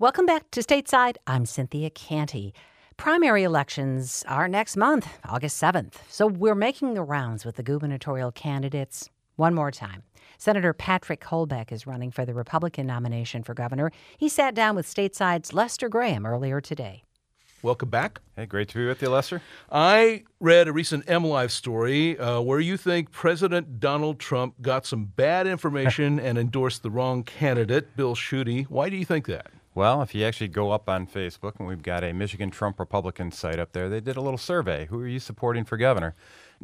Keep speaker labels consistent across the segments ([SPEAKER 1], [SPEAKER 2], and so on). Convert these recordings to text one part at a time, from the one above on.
[SPEAKER 1] Welcome back to Stateside. I'm Cynthia Canty. Primary elections are next month, August 7th. So we're making the rounds with the gubernatorial candidates one more time. Senator Patrick Colbeck is running for the Republican nomination for governor. He sat down with Stateside's Lester Graham earlier today.
[SPEAKER 2] Welcome back.
[SPEAKER 3] Hey, great to be with you, Lester.
[SPEAKER 2] I read a recent MLive story where you think President Donald Trump got some bad information and endorsed the wrong candidate, Bill Schuette. Why do you think that?
[SPEAKER 3] Well, if you actually go up on Facebook, and we've got a Michigan Trump Republican site up there, they did a little survey. Who are you supporting for governor?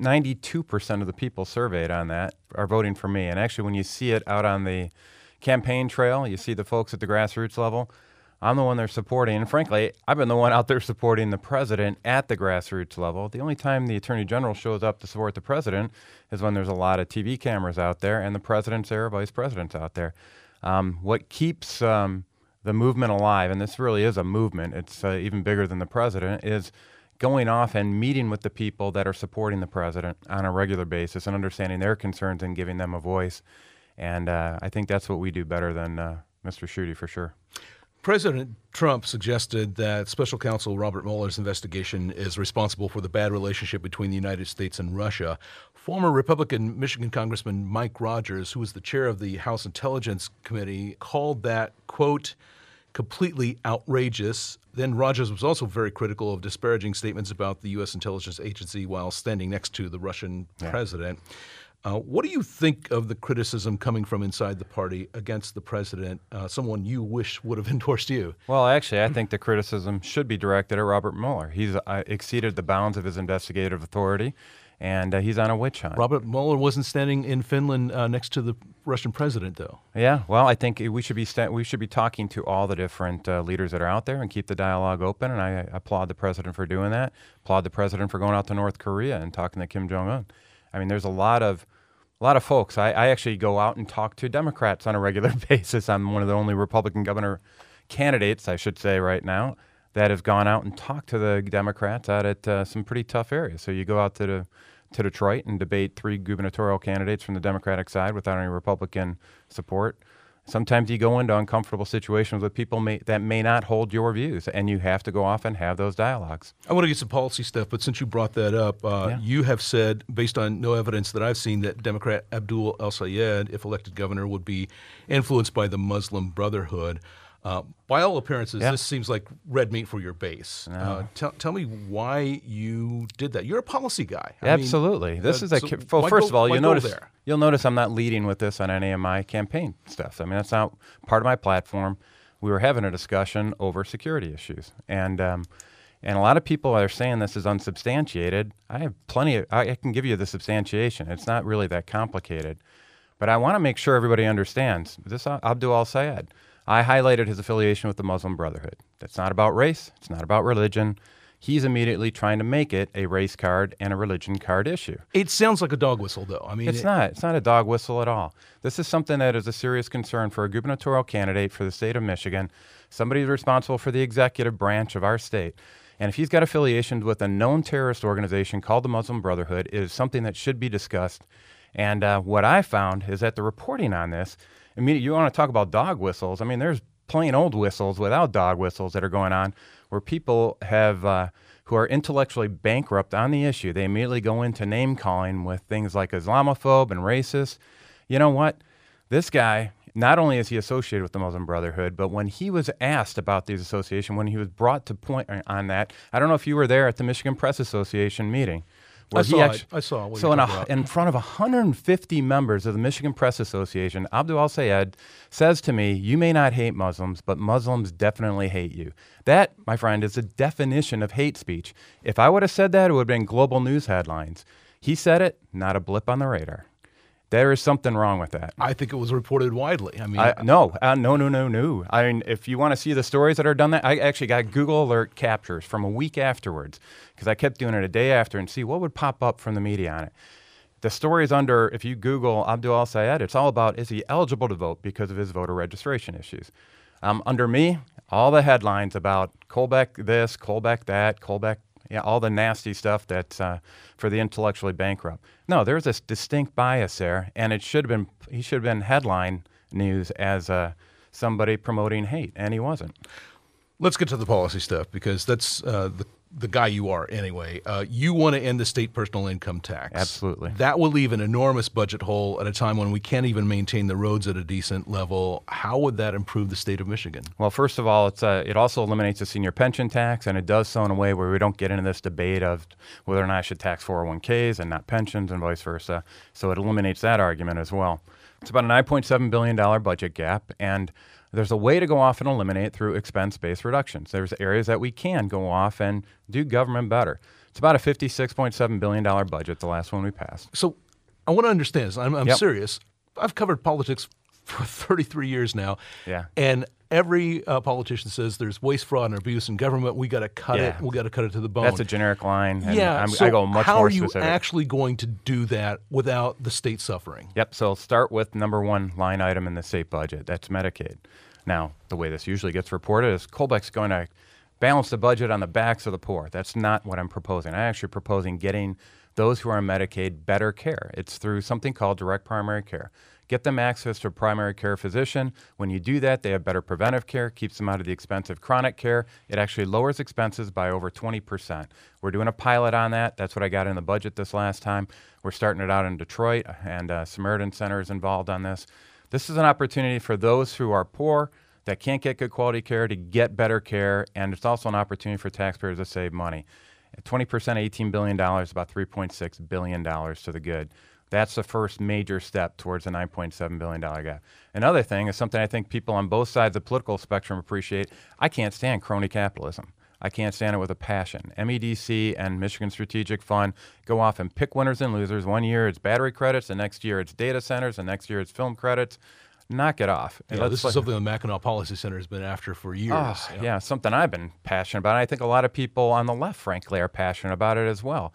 [SPEAKER 3] 92% of the people surveyed on that are voting for me. And actually, when you see it out on the campaign trail, you see the folks at the grassroots level, I'm the one they're supporting. And frankly, I've been the one out there supporting the president at the grassroots level. The only time the attorney general shows up to support the president is when there's a lot of TV cameras out there and the president's there, vice president's out there. What keeps the movement alive, and this really is a movement, it's even bigger than the president, is going off and meeting with the people that are supporting the president on a regular basis and understanding their concerns and giving them a voice. And I think that's what we do better than Mr. Schuette, for sure.
[SPEAKER 2] President Trump suggested that Special Counsel Robert Mueller's investigation is responsible for the bad relationship between the United States and Russia. Former Republican Michigan Congressman Mike Rogers, who was the chair of the House Intelligence Committee, called that, quote, completely outrageous. Then Rogers was also very critical of disparaging statements about the U.S. intelligence agency while standing next to the Russian president. What do you think of the criticism coming from inside the party against the president, someone you wish would have endorsed you?
[SPEAKER 3] Well, actually, I think the criticism should be directed at Robert Mueller. He's exceeded the bounds of his investigative authority, and he's on a witch hunt.
[SPEAKER 2] Robert Mueller wasn't standing in Finland next to the Russian president, though.
[SPEAKER 3] Yeah, well, I think we should be talking to all the different leaders that are out there and keep the dialogue open, and I applaud the president for doing that. Applaud the president for going out to North Korea and talking to Kim Jong-un. I mean, there's a lot of folks. I actually go out and talk to Democrats on a regular basis. I'm one of the only Republican governor candidates, I should say, right now, that has gone out and talked to the Democrats out at some pretty tough areas. So you go out to Detroit and debate 3 gubernatorial candidates from the Democratic side without any Republican support. Sometimes you go into uncomfortable situations with people that may not hold your views, and you have to go off and have those dialogues.
[SPEAKER 2] I want to get some policy stuff, but since you brought that up, you have said, based on no evidence that I've seen, that Democrat Abdul El-Sayed, if elected governor, would be influenced by the Muslim Brotherhood. By all appearances, this seems like red meat for your base.
[SPEAKER 3] No.
[SPEAKER 2] Tell me why you did that. You're a policy guy.
[SPEAKER 3] Absolutely. This is first of all, you'll notice I'm not leading with this on any of my campaign stuff. I mean, that's not part of my platform. We were having a discussion over security issues, and a lot of people are saying this is unsubstantiated. I have I can give you the substantiation. It's not really that complicated, but I want to make sure everybody understands this. Abdul El-Sayed, I highlighted his affiliation with the Muslim Brotherhood. That's not about race. It's not about religion. He's immediately trying to make it a race card and a religion card issue.
[SPEAKER 2] It sounds like a dog whistle, though. I mean,
[SPEAKER 3] it's not. It's not a dog whistle at all. This is something that is a serious concern for a gubernatorial candidate for the state of Michigan, somebody who's responsible for the executive branch of our state. And if he's got affiliations with a known terrorist organization called the Muslim Brotherhood, it is something that should be discussed. And what I found is that the reporting on this, you want to talk about dog whistles. I mean, there's plain old whistles without dog whistles that are going on where people have who are intellectually bankrupt on the issue. They immediately go into name calling with things like Islamophobe and racist. You know what? This guy, not only is he associated with the Muslim Brotherhood, but when he was asked about these association, when he was brought to point on that, I don't know if you were there at the Michigan Press Association meeting.
[SPEAKER 2] I saw.
[SPEAKER 3] So in front of 150 members of the Michigan Press Association, Abdul El-Sayed says to me, "You may not hate Muslims, but Muslims definitely hate you." That, my friend, is the definition of hate speech. If I would have said that, it would have been global news headlines. He said it, not a blip on the radar. There is something wrong with that.
[SPEAKER 2] I think it was reported widely. I mean,
[SPEAKER 3] no. I mean, if you want to see the stories that are done, I actually got Google Alert captures from a week afterwards because I kept doing it a day after and see what would pop up from the media on it. The story is under, if you Google Abdul El-Sayed, it's all about, is he eligible to vote because of his voter registration issues? Under me, all the headlines about Colbeck this, Colbeck that, Colbeck, all the nasty stuff that's for the intellectually bankrupt. No, there's this distinct bias there, and he should have been headline news as somebody promoting hate, and he wasn't.
[SPEAKER 2] Let's get to the policy stuff, because that's the guy you are anyway. You want to end the state personal income tax.
[SPEAKER 3] Absolutely.
[SPEAKER 2] That will leave an enormous budget hole at a time when we can't even maintain the roads at a decent level. How would that improve the state of Michigan?
[SPEAKER 3] Well, first of all, it also eliminates the senior pension tax, and it does so in a way where we don't get into this debate of whether or not I should tax 401ks and not pensions and vice versa. So it eliminates that argument as well. It's about a $9.7 billion budget gap, and there's a way to go off and eliminate it through expense-based reductions. There's areas that we can go off and do government better. It's about a $56.7 billion budget, the last one we passed.
[SPEAKER 2] So I want to understand this. I'm
[SPEAKER 3] Yep.
[SPEAKER 2] serious. I've covered politics for 33 years now.
[SPEAKER 3] Yeah.
[SPEAKER 2] And every politician says there's waste, fraud, and abuse in government. We got to cut it.
[SPEAKER 3] Yeah.
[SPEAKER 2] We got to cut it to the bone.
[SPEAKER 3] That's a generic line, and
[SPEAKER 2] Yeah.
[SPEAKER 3] I go much
[SPEAKER 2] how
[SPEAKER 3] more
[SPEAKER 2] are you
[SPEAKER 3] specific.
[SPEAKER 2] actually going to do that without the state suffering?
[SPEAKER 3] Yep, so start with number one line item in the state budget. That's Medicaid. Now, the way this usually gets reported is Colbeck's going to balance the budget on the backs of the poor. That's not what I'm proposing. I'm actually proposing getting those who are on Medicaid better care. It's through something called direct primary care. Get them access to a primary care physician. When you do that, they have better preventive care, keeps them out of the expensive chronic care. It actually lowers expenses by over 20%. We're doing a pilot on that. That's what I got in the budget this last time. We're starting it out in Detroit, and Samaritan Center is involved on this. This is an opportunity for those who are poor that can't get good quality care to get better care, and it's also an opportunity for taxpayers to save money. At 20%, $18 billion, about $3.6 billion to the good. That's the first major step towards a $9.7 billion gap. Another thing is something I think people on both sides of the political spectrum appreciate. I can't stand crony capitalism. I can't stand it with a passion. MEDC and Michigan Strategic Fund go off and pick winners and losers. One year it's battery credits, the next year it's data centers, the next year it's film credits. Knock it off.
[SPEAKER 2] Yeah, this is something the Mackinac Policy Center has been after for years.
[SPEAKER 3] Yeah, something I've been passionate about. I think a lot of people on the left, frankly, are passionate about it as well.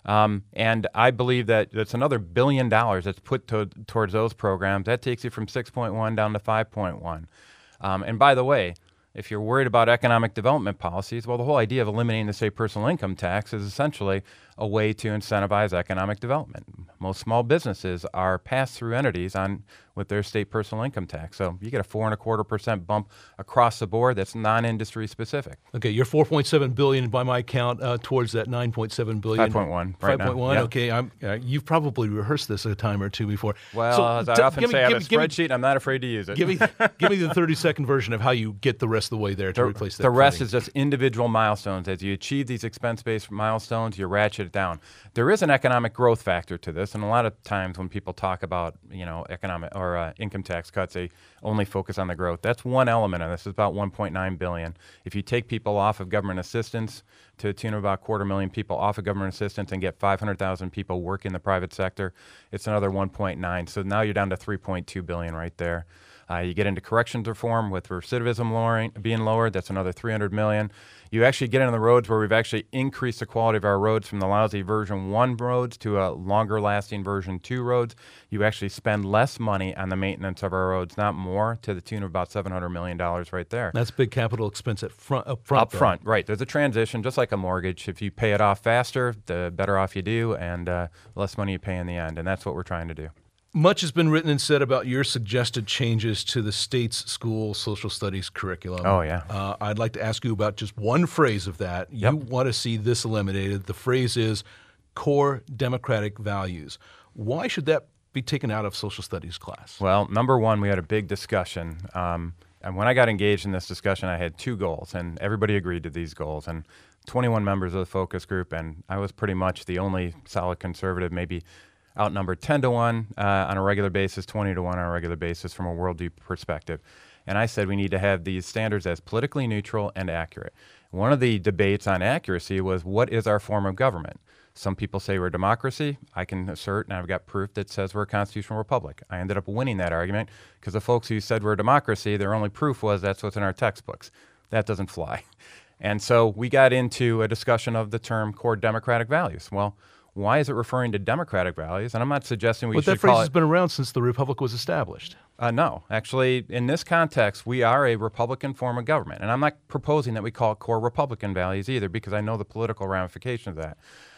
[SPEAKER 3] And I believe that that's another $1 billion that's put towards those programs. That takes you from 6.1 down to 5.1. And by the way, if you're worried about economic development policies, well, the whole idea of eliminating the state personal income tax is essentially a way to incentivize economic development. Most small businesses are pass-through entities with their state personal income tax. So you get a 4.25% bump across the board that's non-industry specific.
[SPEAKER 2] Okay, you're $4.7 billion by my count towards that $9.7 billion.
[SPEAKER 3] 5.1 right now.
[SPEAKER 2] 5.1.
[SPEAKER 3] Yep.
[SPEAKER 2] Okay, you've probably rehearsed this a time or two before.
[SPEAKER 3] Well,
[SPEAKER 2] So
[SPEAKER 3] as I often say, I have a
[SPEAKER 2] give me-
[SPEAKER 3] spreadsheet. I'm not afraid to use it.
[SPEAKER 2] Give me the 30-second version of how you get the rest of the way there to replace that.
[SPEAKER 3] The rest
[SPEAKER 2] funding.
[SPEAKER 3] is just individual milestones. As you achieve these expense-based milestones, you ratchet it down. There is an economic growth factor to this, and a lot of times when people talk about economic or income tax cuts, they only focus on the growth. That's one element of this. It's about $1.9 billion. If you take people off of government assistance to the tune of about 250,000 people off of government assistance and get 500,000 people work in the private sector, it's another 1.9. So now you're down to 3.2 billion right there. You get into corrections reform with recidivism being lowered. That's another 300 million. You actually get into the roads where we've actually increased the quality of our roads from the lousy version 1 roads to a longer lasting version 2 roads. You actually spend less money on the maintenance of our roads, not more, to the tune of about $700 million right there.
[SPEAKER 2] That's big capital expense up front.
[SPEAKER 3] Up front, right. There's a transition, just like a mortgage. If you pay it off faster, the better off you do, and less money you pay in the end. And that's what we're trying to do.
[SPEAKER 2] Much has been written and said about your suggested changes to the state's school social studies curriculum.
[SPEAKER 3] Oh, yeah.
[SPEAKER 2] I'd like to ask you about just one phrase of that.
[SPEAKER 3] Yep.
[SPEAKER 2] You want to see this eliminated. The phrase is core democratic values. Why should that be taken out of social studies class?
[SPEAKER 3] Well, number one, we had a big discussion. And when I got engaged in this discussion, I had 2 goals, and everybody agreed to these goals. And 21 members of the focus group, and I was pretty much the only solid conservative, maybe outnumbered 10-1 on a regular basis, 20-1 on a regular basis from a worldview perspective. And I said we need to have these standards as politically neutral and accurate. One of the debates on accuracy was, what is our form of government? Some people say we're a democracy. I can assert, and I've got proof that says we're a constitutional republic. I ended up winning that argument because the folks who said we're a democracy, their only proof was that's what's in our textbooks. That doesn't fly. And so we got into a discussion of the term core democratic values. Well, why is it referring to democratic values? And I'm not suggesting we
[SPEAKER 2] But
[SPEAKER 3] should
[SPEAKER 2] that phrase
[SPEAKER 3] call
[SPEAKER 2] has
[SPEAKER 3] it.
[SPEAKER 2] been around since the republic was established.
[SPEAKER 3] No, actually, in this context, we are a Republican form of government. And I'm not proposing that we call it core Republican values either, because I know the political ramifications of that.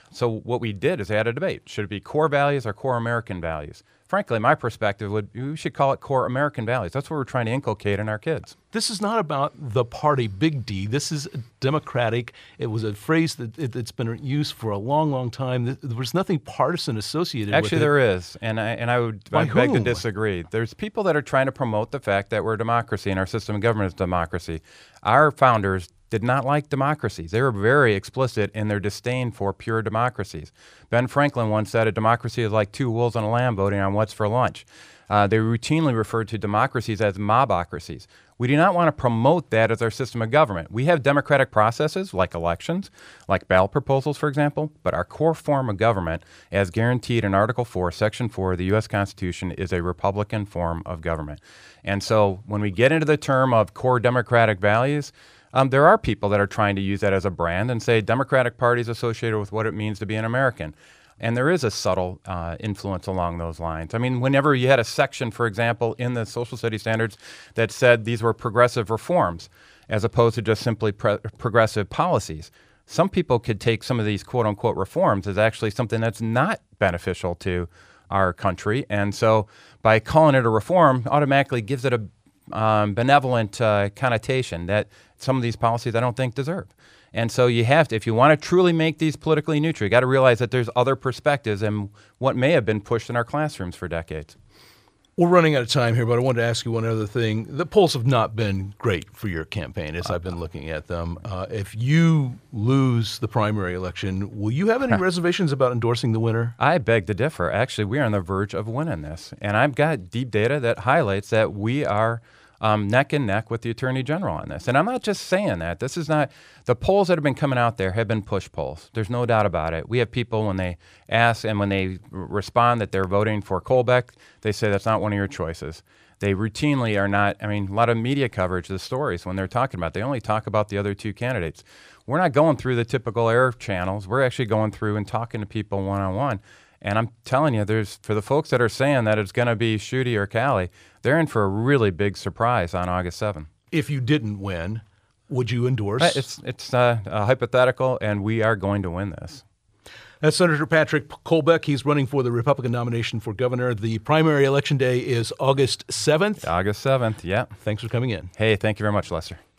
[SPEAKER 3] So what we did is add a debate. Should it be core values or core American values? Frankly, my perspective would we should call it core American values. That's what we're trying to inculcate in our kids.
[SPEAKER 2] This is not about the party, big D. This is democratic. It was a phrase that's been used for a long, long time. There was nothing partisan associated with it.
[SPEAKER 3] Actually, there is, and I would beg to disagree. There's people that are trying to promote the fact that we're a democracy and our system of government is democracy. Our founders did not like democracies. They were very explicit in their disdain for pure democracies. Ben Franklin once said a democracy is like two wolves and a lamb voting on what's for lunch. They routinely referred to democracies as mobocracies. We do not want to promote that as our system of government. We have democratic processes like elections, like ballot proposals, for example, but our core form of government, as guaranteed in Article 4, Section 4 of the U.S. Constitution, is a Republican form of government. And so when we get into the term of core democratic values, there are people that are trying to use that as a brand and say Democratic Party is associated with what it means to be an American. And there is a subtle influence along those lines. I mean, whenever you had a section, for example, in the social studies standards that said these were progressive reforms as opposed to just simply progressive policies, some people could take some of these quote-unquote reforms as actually something that's not beneficial to our country. And so by calling it a reform automatically gives it a benevolent connotation that some of these policies I don't think deserve. And so you have to, if you want to truly make these politically neutral, you got to realize that there's other perspectives and what may have been pushed in our classrooms for decades.
[SPEAKER 2] We're running out of time here, but I wanted to ask you one other thing. The polls have not been great for your campaign as I've been looking at them. If you lose the primary election, will you have any reservations about endorsing the winner?
[SPEAKER 3] I beg to differ. Actually, we are on the verge of winning this. And I've got deep data that highlights that we are neck and neck with the Attorney General on this. And I'm not just saying that. This is not, the polls that have been coming out there have been push polls. There's no doubt about it. We have people when they ask and when they respond that they're voting for Colbeck, they say that's not one of your choices. They routinely are not, I mean, a lot of media coverage, the stories, when they're talking about, they only talk about the other two candidates. We're not going through the typical air channels. We're actually going through and talking to people one-on-one. And I'm telling you, there's for the folks that are saying that it's going to be Schuette or Calley, they're in for a really big surprise on August 7th.
[SPEAKER 2] If you didn't win, would you endorse?
[SPEAKER 3] It's hypothetical, and we are going to win this.
[SPEAKER 2] That's Senator Patrick Colbeck. He's running for the Republican nomination for governor. The primary election day is August 7th.
[SPEAKER 3] August 7th, yeah.
[SPEAKER 2] Thanks for coming in.
[SPEAKER 3] Hey, thank you very much, Lester.